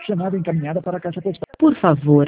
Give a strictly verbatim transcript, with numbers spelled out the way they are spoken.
Chamada encaminhada para a caixa postal. Por favor,